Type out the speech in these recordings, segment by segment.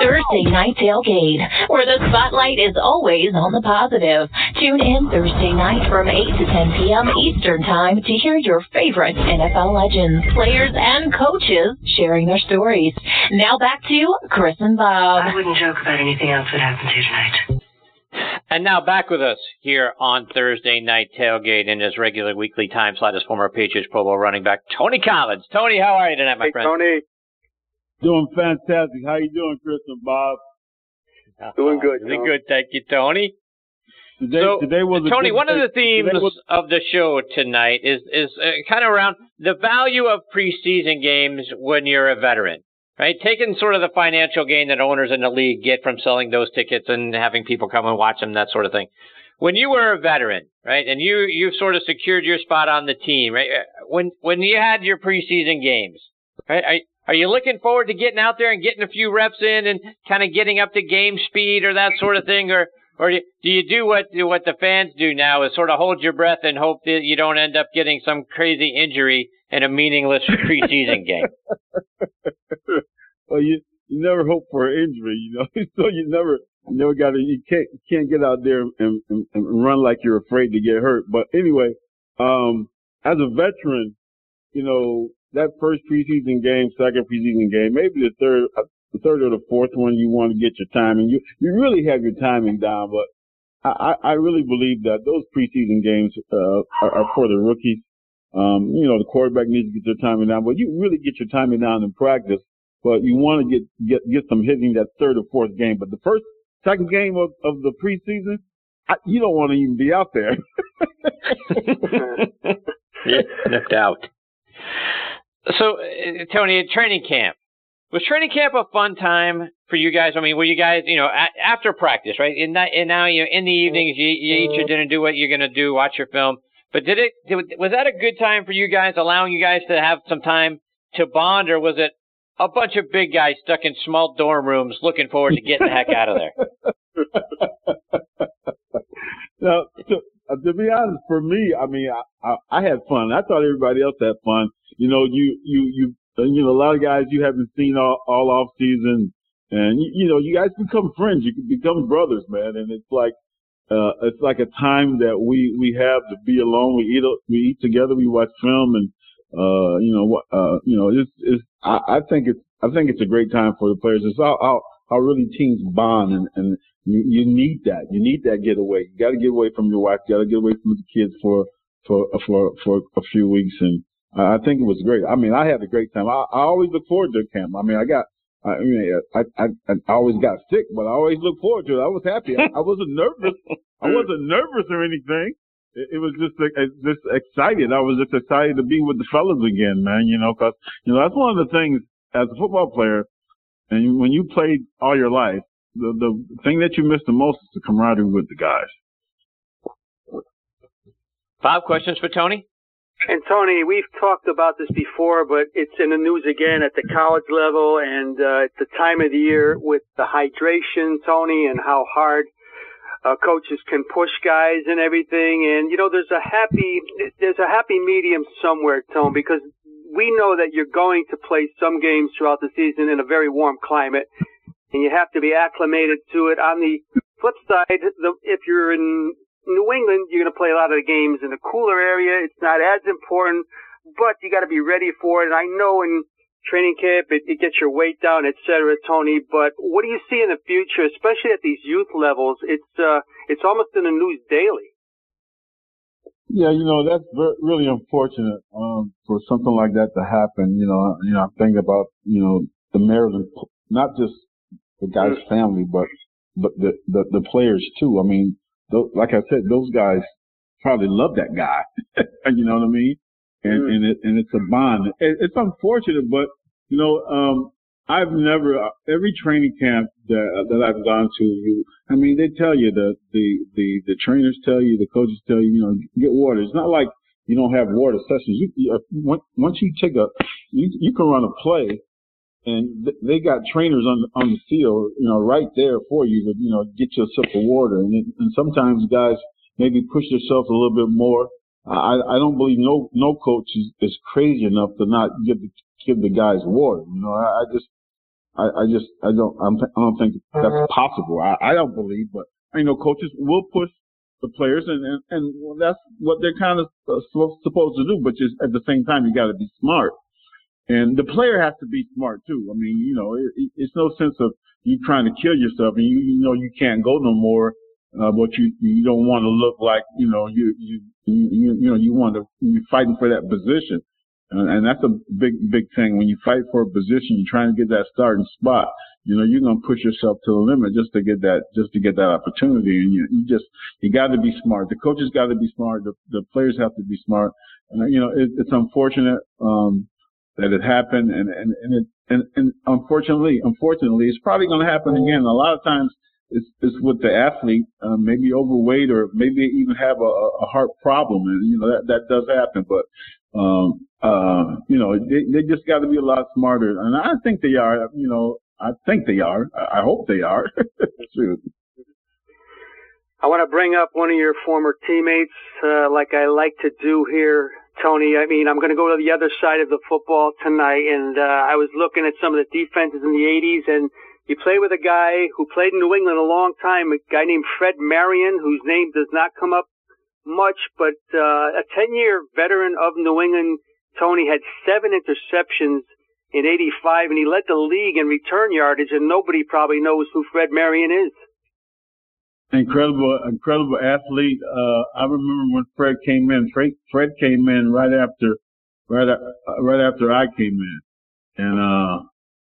Thursday Night Tailgate, where the spotlight is always on the positive. Tune in Thursday night from 8 to 10 p.m. Eastern Time to hear your favorite NFL legends, players, and coaches sharing their stories. Now back to Chris and Bob. I wouldn't joke about anything else that happens here tonight. And now back with us here on Thursday Night Tailgate in his regular weekly time slot is former Patriots Pro Bowl running back Tony Collins. Tony, how are you tonight, my friend? Tony. Doing fantastic. How you doing, Chris and Bob? Doing good. Doing good, thank you, Tony. Today was Tony, one of the themes of the show tonight is kind of around the value of preseason games when you're a veteran, right? Taking sort of the financial gain that owners in the league get from selling those tickets and having people come and watch them, that sort of thing. When you were a veteran, right, and you've sort of secured your spot on the team, right? When you had your preseason games, right? Are you looking forward to getting out there and getting a few reps in and kind of getting up to game speed or that sort of thing? Or do you do what the fans do now, is sort of hold your breath and hope that you don't end up getting some crazy injury in a meaningless preseason game? Well, you never hope for an injury, so you never you can't get out there and run like you're afraid to get hurt. But anyway, as a veteran, that first preseason game, second preseason game, maybe the third or the fourth one, you want to get your timing. You really have your timing down, but I really believe that those preseason games are for the rookies. The quarterback needs to get their timing down, but you really get your timing down in practice. But you want to get some hitting that third or fourth game. But the second game of the preseason, you don't want to even be out there. Yeah, no doubt. So, Tony, at training camp, was training camp a fun time for you guys? I mean, were you guys, after practice, right? And now, in the evenings, you eat your dinner, do what you're going to do, watch your film. But was that a good time for you guys, allowing you guys to have some time to bond, or was it a bunch of big guys stuck in small dorm rooms looking forward to getting the heck out of there? Now, to be honest, for me, I mean, I had fun. I thought everybody else had fun. A lot of guys you haven't seen all off season, and you guys become friends. You can become brothers, man. And it's like a time that we have to be alone. We eat together. We watch film, and I think it's a great time for the players. It's how really teams bond, and you need that. You need that getaway. You got to get away from your wife. You got to get away from the kids for a few weeks, and I think it was great. I mean, I had a great time. I always look forward to camp. I mean, I always got sick, but I always look forward to it. I was happy. I wasn't nervous. I wasn't nervous or anything. It was just excited. I was just excited to be with the fellas again, man. Because that's one of the things as a football player, and when you played all your life, the thing that you miss the most is the camaraderie with the guys. Bob, questions for Tony? And Tony, we've talked about this before, but it's in the news again at the college level, and it's the time of the year with the hydration, Tony, and how hard coaches can push guys and everything. And there's a happy medium somewhere, Tony, because we know that you're going to play some games throughout the season in a very warm climate, and you have to be acclimated to it. On the flip side, if you're in New England, you're going to play a lot of the games in a cooler area. It's not as important, but you got to be ready for it. And I know in training camp, it gets your weight down, et cetera, Tony. But what do you see in the future, especially at these youth levels? It's almost in the news daily. Yeah, that's really unfortunate for something like that to happen. I'm thinking about the Maryland, not just the guy's family, but the players too. I mean, like I said, those guys probably love that guy. You know what I mean? And it's a bond. It's unfortunate, but I've never every training camp that I've gone to, they tell you the trainers tell you, the coaches tell you, get water. It's not like you don't have water sessions. Once you take you can run a play, and they got trainers on the field, right there for you to, get you a sip of water. And sometimes guys maybe push themselves a little bit more. I don't believe no coach is crazy enough to not give the guys water. I don't think that's possible. I don't believe, but coaches will push the players, and that's what they're kind of supposed to do. But just at the same time, you got to be smart, and the player has to be smart too. I mean, it's no sense of you trying to kill yourself, and you can't go no more. But you don't want to look like you want to you're fighting for that position, and that's a big thing. When you fight for a position, you're trying to get that starting spot. You're going to push yourself to the limit just to get that opportunity. And you got to be smart. The coaches got to be smart. The players have to be smart. And it's unfortunate that it happened, and unfortunately, it's probably going to happen again. A lot of times, it's with the athlete, maybe overweight or maybe even have a heart problem, and that does happen. But they just got to be a lot smarter, and I think they are. I hope they are. I want to bring up one of your former teammates, like I like to do here, Tony. I mean, I'm going to go to the other side of the football tonight, and I was looking at some of the defenses in the 80s, and you played with a guy who played in New England a long time, a guy named Fred Marion, whose name does not come up much, but a 10-year veteran of New England. Tony had 7 interceptions in 85, and he led the league in return yardage, and nobody probably knows who Fred Marion is. Incredible athlete. I remember when Fred came in. Fred came in right after I came in, and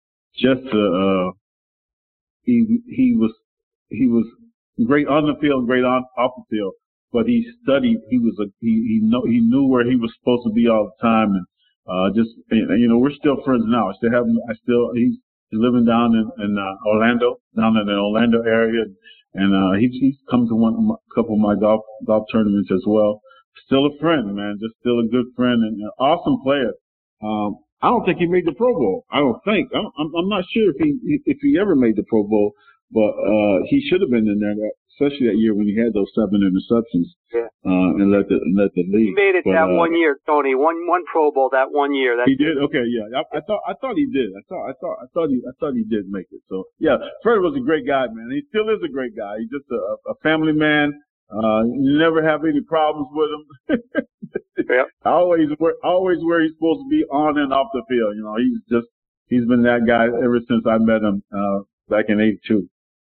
he was great on the field, great off the field. But he studied. He knew where he was supposed to be all the time, and we're still friends now. He's living down in Orlando, down in the Orlando area, and he's come to a couple of my golf tournaments as well. Still a friend, man, just still a good friend and an awesome player. I don't think he made the Pro Bowl. I don't think. I'm not sure if he ever made the Pro Bowl, but he should have been in there, especially that year when he had those 7 interceptions. Yeah. And let the league. He made it that 1 year, Tony. One Pro Bowl that 1 year. He did. Okay, yeah. I thought he did. I thought he did make it. So yeah, Fred was a great guy, man. He still is a great guy. He's just a family man. You never have any problems with him. Yep. Always where he's supposed to be on and off the field. He's been that guy ever since I met him back in '82.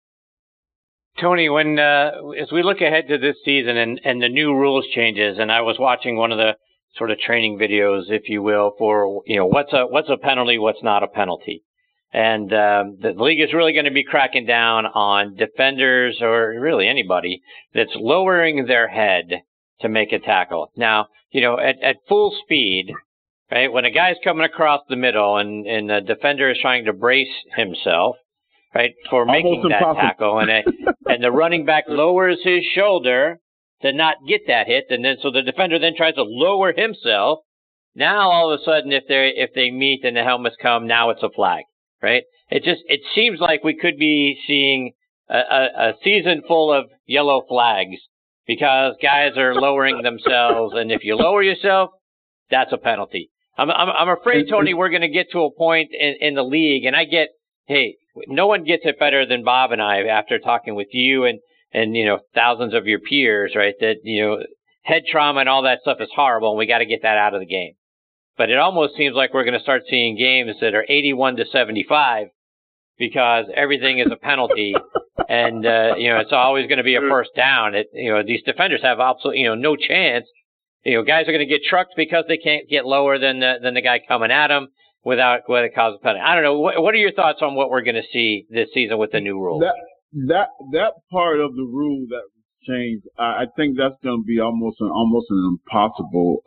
Tony, when as we look ahead to this season and the new rules changes, and I was watching one of the sort of training videos, if you will, for what's a penalty, what's not a penalty, and the league is really going to be cracking down on defenders or really anybody that's lowering their head to make a tackle. Now, at full speed, right, when a guy's coming across the middle and the defender is trying to brace himself, right, for making that tackle, and the running back lowers his shoulder to not get that hit, and then so the defender then tries to lower himself. Now all of a sudden, if they meet and the helmets come, now it's a flag, right? It seems like we could be seeing a season full of yellow flags because guys are lowering themselves, and if you lower yourself, that's a penalty. I'm afraid, Tony, we're going to get to a point in the league, and hey, no one gets it better than Bob and I after talking with you and thousands of your peers, right? That, head trauma and all that stuff is horrible, and we got to get that out of the game. But it almost seems like we're going to start seeing games that are 81-75 because everything is a penalty, and it's always going to be a first down. These defenders have absolutely no chance. Guys are going to get trucked because they can't get lower than the guy coming at them without it causing a penalty. I don't know. What are your thoughts on what we're going to see this season with the new rules? That part of the rule that was changed, I think that's going to be almost an impossible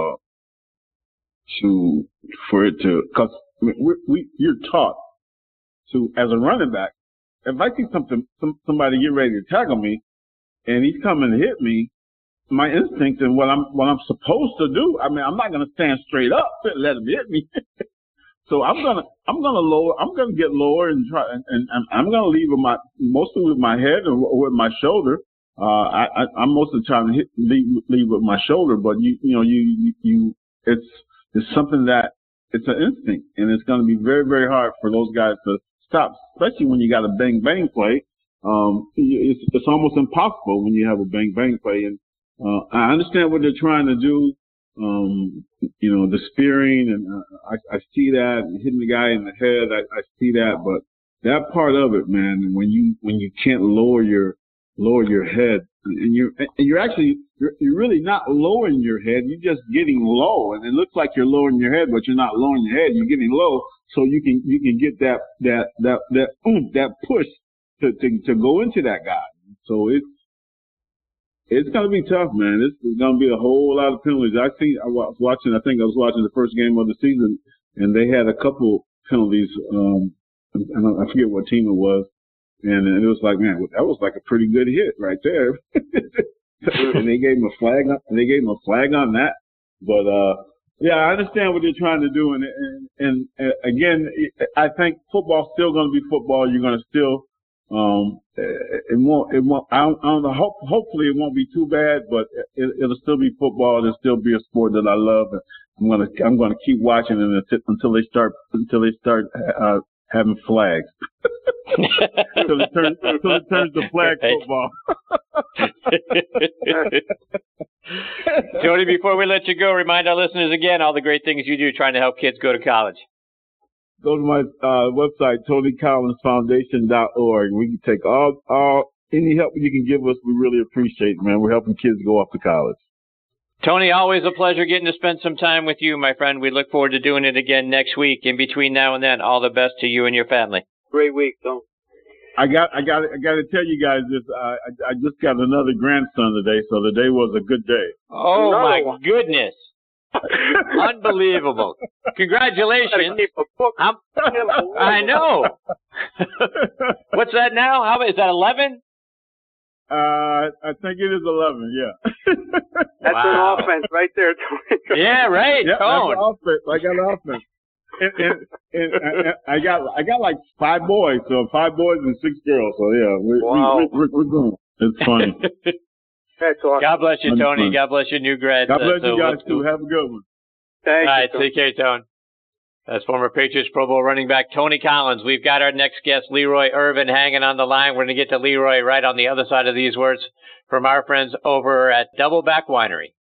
for it to, because you're taught to, as a running back, if I see somebody get ready to tackle me and he's coming to hit me, my instinct and what I'm supposed to do, I mean, I'm not going to stand straight up and let him hit me. So I'm gonna get lower and try, and I'm gonna leave mostly with my head or with my shoulder. I'm mostly trying to leave with my shoulder, but it's something that it's an instinct, and it's gonna be very, very hard for those guys to stop, especially when you got a bang play. It's almost impossible when you have a bang play. And I understand what they're trying to do. The spearing, and I see that, and hitting the guy in the head. I see that, but that part of it, man, when you can't lower your head, and you're really not lowering your head. You're just getting low, and it looks like you're lowering your head, but you're not lowering your head. You're getting low, so you can get that push to go into that guy. So it's gonna be tough, man. It's gonna be a whole lot of penalties. I was watching the first game of the season, and they had a couple penalties. And I forget what team it was, and it was like, man, that was like a pretty good hit right there. And they gave him a flag. They gave him a flag on that. But yeah, I understand what they're trying to do, and again, I think football's still going to be football. You're going to still it won't. I don't know. Hopefully, it won't be too bad, but it'll still be football. It'll still be a sport that I love. And I'm gonna keep watching it until they start having flags. Until it turns to flag football. Tony, before we let you go, remind our listeners again all the great things you do trying to help kids go to college. Go to my website, TonyCollinsFoundation.org. We can take all any help you can give us. We really appreciate it, man. We're helping kids go off to college. Tony, always a pleasure getting to spend some time with you, my friend. We look forward to doing it again next week. In between now and then, all the best to you and your family. Great week, Tom. I got to tell you guys this. I just got another grandson today, so the day was a good day. Oh, no. My goodness. Unbelievable. Congratulations. I know. What's that now? Is that 11? I think it is 11, yeah. That's an offense right there, Tony. Yeah, right. Yeah, that's offense. I got an offense. And I got like 5 boys, so 5 boys and 6 girls. So yeah, we're going. It's funny. That's awesome. God bless you, Tony. God bless your new grad. God bless you guys too. Have a good one. Thank you. All right, take care, Tony. That's former Patriots Pro Bowl running back Tony Collins. We've got our next guest, Leroy Irvin, hanging on the line. We're going to get to Leroy right on the other side of these words from our friends over at Doubleback Winery.